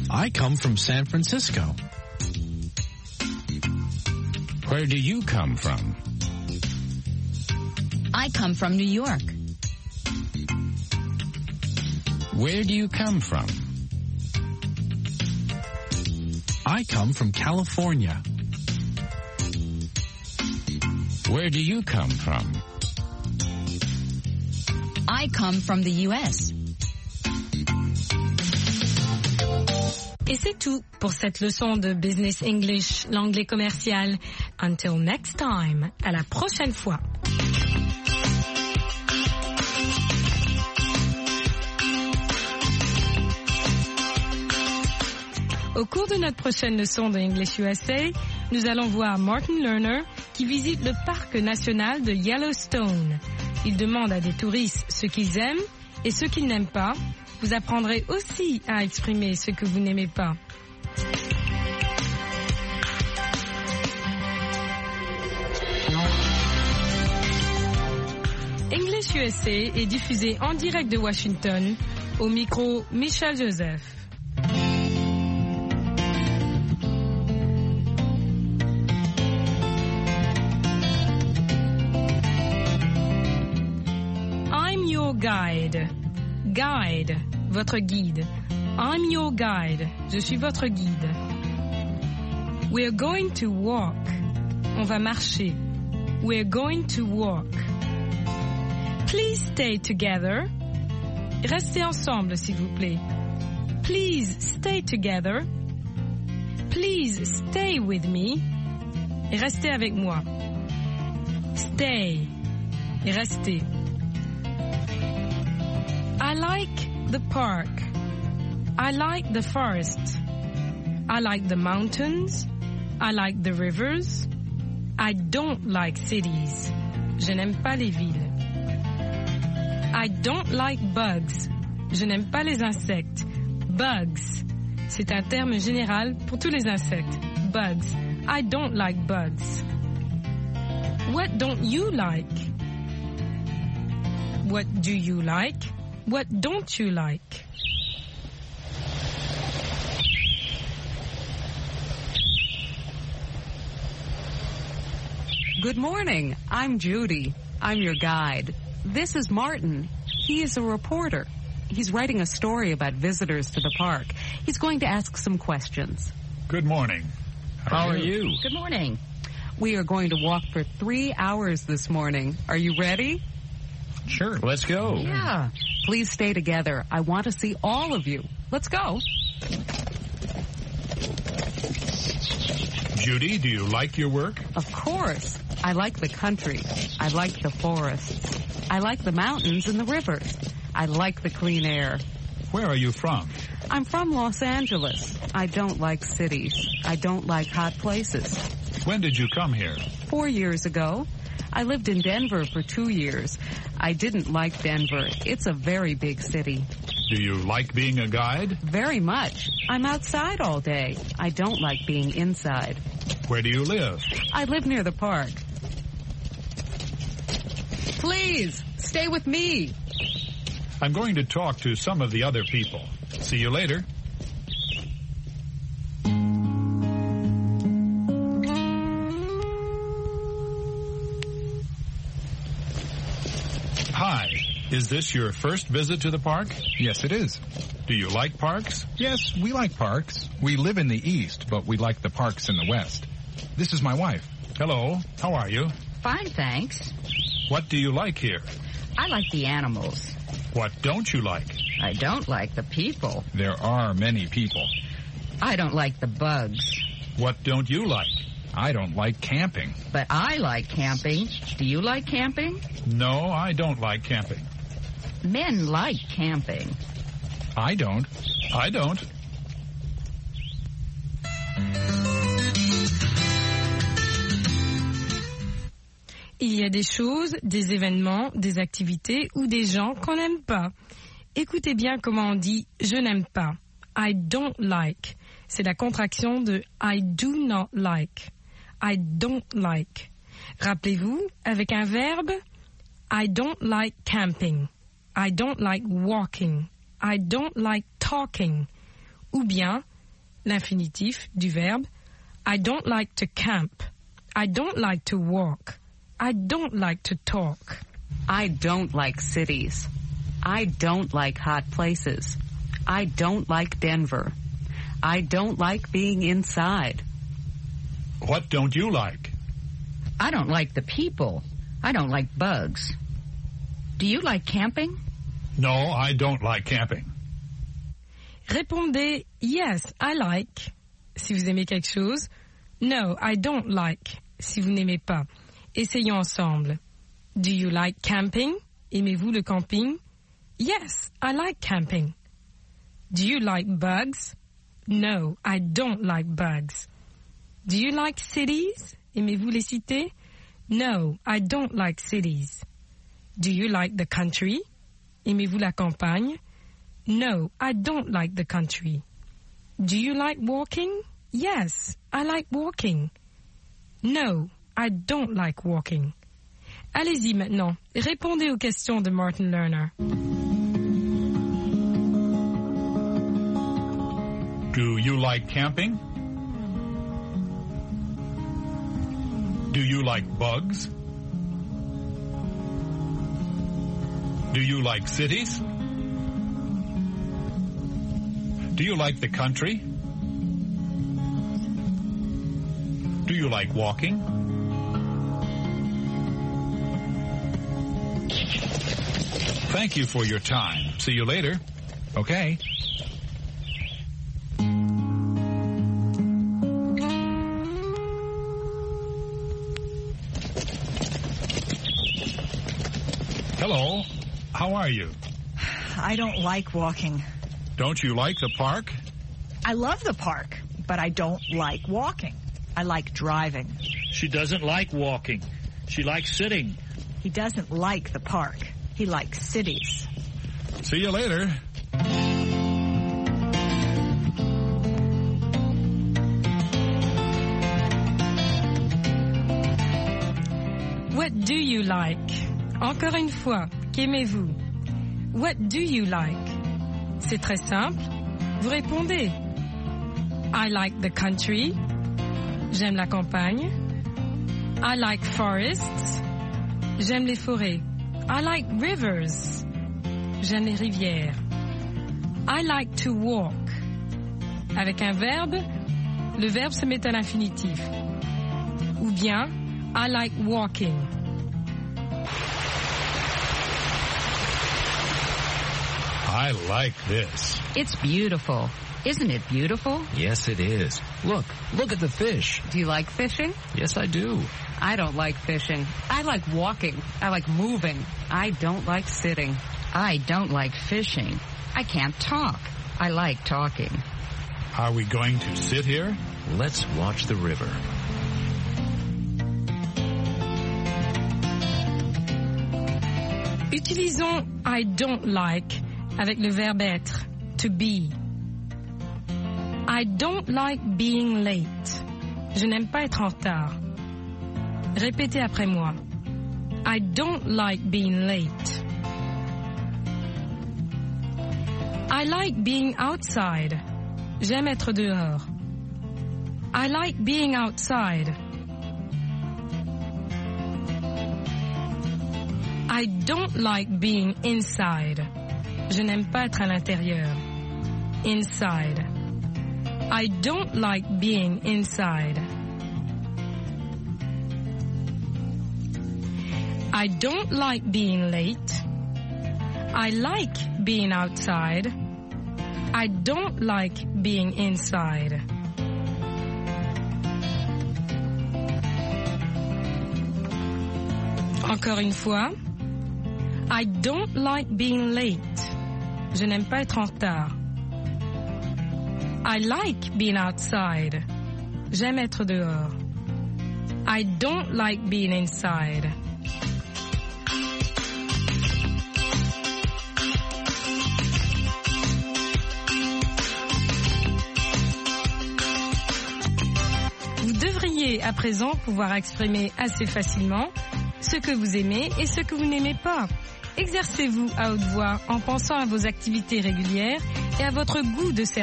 I come from San Francisco. Where do you come from? I come from New York. Where do you come from? I come from California. Where do you come from? I come from the U.S. Et c'est tout pour cette leçon de Business English, l'anglais commercial. Until next time, à la prochaine fois. Au cours de notre prochaine leçon de English USA, nous allons voir Martin Lerner qui visite le parc national de Yellowstone. Il demande à des touristes ce qu'ils aiment et ce qu'ils n'aiment pas. Vous apprendrez aussi à exprimer ce que vous n'aimez pas. English USA est diffusé en direct de Washington, au micro Michel Joseph. I'm your guide. Guide, votre guide. I'm your guide. Je suis votre guide. We're going to walk. On va marcher. We're going to walk. Please stay together. Restez ensemble, s'il vous plaît. Please stay together. Please stay with me. Restez avec moi. Stay. Restez. I like the park. I like the forest. I like the mountains. I like the rivers. I don't like cities. Je n'aime pas les villes. I don't like bugs. Je n'aime pas les insectes. Bugs. C'est un terme général pour tous les insectes. Bugs. I don't like bugs. What don't you like? What do you like? What don't you like? Good morning. I'm Judy. I'm your guide. This is Martin. He is a reporter. He's writing a story about visitors to the park. He's going to ask some questions. Good morning. How are you? Good morning. We are going to walk for 3 hours this morning. Are you ready? Sure. Let's go. Yeah. Please stay together. I want to see all of you. Let's go. Judy, do you like your work? Of course. I like the country. I like the forests. I like the mountains and the rivers. I like the clean air. Where are you from? I'm from Los Angeles. I don't like cities. I don't like hot places. When did you come here? 4 years ago. I lived in Denver for 2 years. I didn't like Denver. It's a very big city. Do you like being a guide? Very much. I'm outside all day. I don't like being inside. Where do you live? I live near the park. Please, stay with me. I'm going to talk to some of the other people. See you later. Hi. Is this your first visit to the park? Yes, it is. Do you like parks? Yes, we like parks. We live in the east, but we like the parks in the west. This is my wife. Hello. How are you? Fine, thanks. What do you like here? I like the animals. What don't you like? I don't like the people. There are many people. I don't like the bugs. What don't you like? I don't like camping. But I like camping. Do you like camping? No, I don't like camping. Men like camping. I don't. I don't. Il y a des choses, des événements, des activités ou des gens qu'on n'aime pas. Écoutez bien comment on dit « je n'aime pas ». I don't like. C'est la contraction de I do not like. I don't like. Rappelez-vous, avec un verbe, I don't like camping. I don't like walking. I don't like talking. Ou bien, l'infinitif du verbe I don't like to camp. I don't like to walk. I don't like to talk. I don't like cities. I don't like hot places. I don't like Denver. I don't like being inside. What don't you like? I don't like the people. I don't like bugs. Do you like camping? No, I don't like camping. Répondez yes, I like si vous aimez quelque chose. No, I don't like si vous n'aimez pas. Essayons ensemble. Do you like camping? Aimez-vous le camping? Yes, I like camping. Do you like bugs? No, I don't like bugs. Do you like cities? Aimez-vous les cités? No, I don't like cities. Do you like the country? Aimez-vous la campagne? No, I don't like the country. Do you like walking? Yes, I like walking. No, I don't like walking. Allez-y maintenant, répondez aux questions de Martin Lerner. Do you like camping? Do you like bugs? Do you like cities? Do you like the country? Do you like walking? Thank you for your time. See you later. Okay. Hello. How are you? I don't like walking. Don't you like the park? I love the park, but I don't like walking. I like driving. She doesn't like walking. She likes sitting. He doesn't like the park. He likes cities. See you later. What do you like? Encore une fois, qu'aimez-vous? What do you like? C'est très simple. Vous répondez. I like the country. J'aime la campagne. I like forests. J'aime les forêts. I like rivers. J'aime les rivières. I like to walk. Avec un verbe, le verbe se met à l'infinitif. Ou bien, I like walking. I like this. It's beautiful. Isn't it beautiful? Yes, it is. Look at the fish. Do you like fishing? Yes, I do. I don't like fishing. I like walking. I like moving. I don't like sitting. I don't like fishing. I can't talk. I like talking. Are we going to sit here? Let's watch the river. Utilisons I don't like avec le verbe être, to be. I don't like being late. Je n'aime pas être en retard. Répétez après moi. I don't like being late. I like being outside. J'aime être dehors. I like being outside. I don't like being inside. Je n'aime pas être à l'intérieur. Inside. I don't like being inside. I don't like being late. I like being outside. I don't like being inside. Encore une fois. I don't like being late. Je n'aime pas être en retard. I like being outside. J'aime être dehors. I don't like being inside. Vous devriez à présent pouvoir exprimer assez facilement ce que vous aimez et ce que vous n'aimez pas. Exercez-vous à haute voix en pensant à vos activités régulières et à votre goût de service.